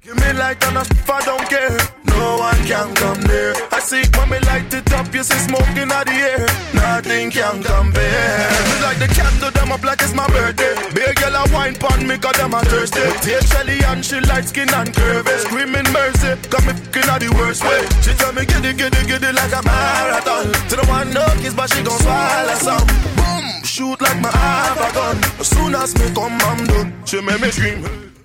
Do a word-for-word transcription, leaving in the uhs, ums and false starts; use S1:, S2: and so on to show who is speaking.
S1: Give me light and if I don't care. No one can come near. I see it when me light it up, you see smoking out the air. Nothing can compare. Me like the candle, them up like it's my birthday. Big yellow wine pon me, cause them a thirsty. Take Shelly and she light skin and curvy. Screaming mercy, got me fucking out the worst way. She tell me giddy, giddy, giddy like a marathon. To the one no kiss, but she gon' swallow some. Boom, shoot like my have a gun. As soon as me come, I'm done. She make me scream.